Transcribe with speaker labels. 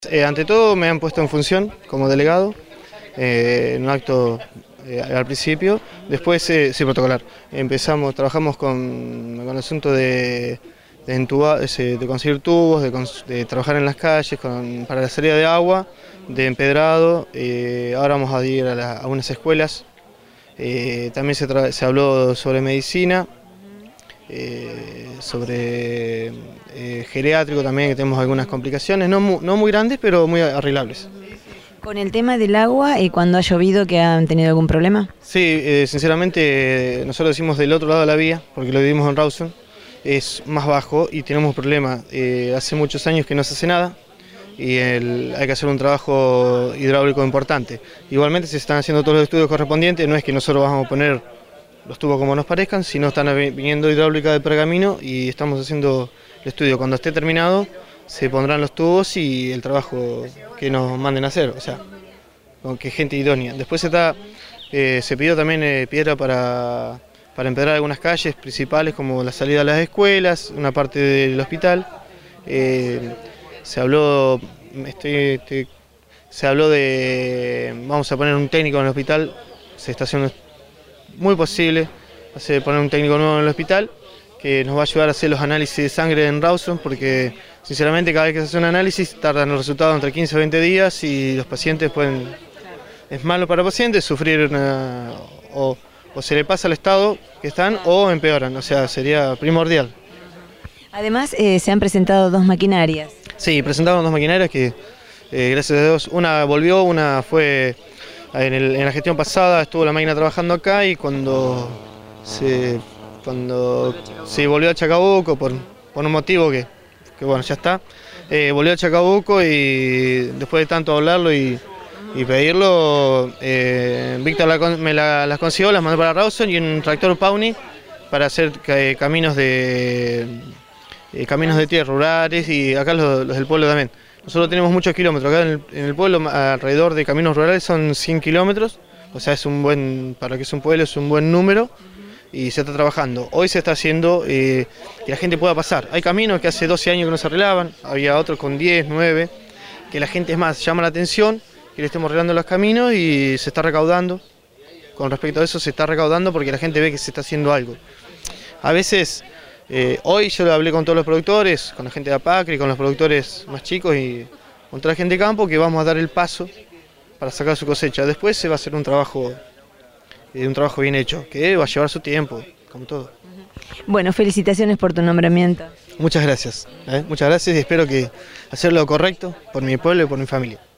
Speaker 1: Ante todo me han puesto en función como delegado, en un acto al principio, después sí protocolar. Trabajamos con el asunto de conseguir tubos, de trabajar en las calles para la salida de agua, de empedrado. Ahora vamos a ir a unas escuelas. También se habló sobre medicina, sobre geriátrico también, que tenemos algunas complicaciones, no muy grandes, pero muy arreglables.
Speaker 2: Con el tema del agua, cuando ha llovido, ¿que han tenido algún problema?
Speaker 1: Sí, sinceramente nosotros decimos del otro lado de la vía, porque lo vivimos en Rawson, es más bajo y tenemos problemas. Hace muchos años que no se hace nada y hay que hacer un trabajo hidráulico importante. Igualmente se están haciendo todos los estudios correspondientes, no es que nosotros vamos a poner los tubos como nos parezcan, sino están viniendo hidráulica de Pergamino y estamos haciendo el estudio. Cuando esté terminado se pondrán los tubos y el trabajo que nos manden a hacer, o sea, con que gente idónea. Después se pidió también piedra para empedrar algunas calles principales como la salida a las escuelas, una parte del hospital. Se habló de, vamos a poner un técnico en el hospital, se está haciendo muy posible poner un técnico nuevo en el hospital que nos va a ayudar a hacer los análisis de sangre en Rawson, porque sinceramente cada vez que se hace un análisis tardan los resultados entre 15 o 20 días y los pacientes es malo para los pacientes sufrir o se le pasa al estado que están o empeoran, o sea, sería primordial.
Speaker 2: Además, se han presentado dos maquinarias.
Speaker 1: Sí, presentaron dos maquinarias que, gracias a Dios, una volvió, una fue en la gestión pasada, estuvo la máquina trabajando acá y cuando se volvió a Chacabuco por un motivo que bueno, ya está, volvió a Chacabuco y después de tanto hablarlo y pedirlo, Víctor me las consiguió, las mandó para Rawson y un tractor Pauni para hacer caminos de tierra rurales y acá los del pueblo también. Nosotros tenemos muchos kilómetros, acá en el pueblo alrededor de caminos rurales son 100 kilómetros, o sea, para que es un pueblo es un buen número y se está trabajando. Hoy se está haciendo que la gente pueda pasar. Hay caminos que hace 12 años que no se arreglaban, había otros con 10, 9, que la gente es más, llama la atención que le estemos arreglando los caminos y se está recaudando. Con respecto a eso se está recaudando porque la gente ve que se está haciendo algo. A veces, hoy yo hablé con todos los productores, con la gente de APACRI, con los productores más chicos y con toda la gente de campo que vamos a dar el paso para sacar su cosecha. Después se va a hacer un trabajo bien hecho, que va a llevar su tiempo, como todo.
Speaker 2: Bueno, felicitaciones por tu nombramiento.
Speaker 1: Muchas gracias y espero que hacer lo correcto por mi pueblo y por mi familia.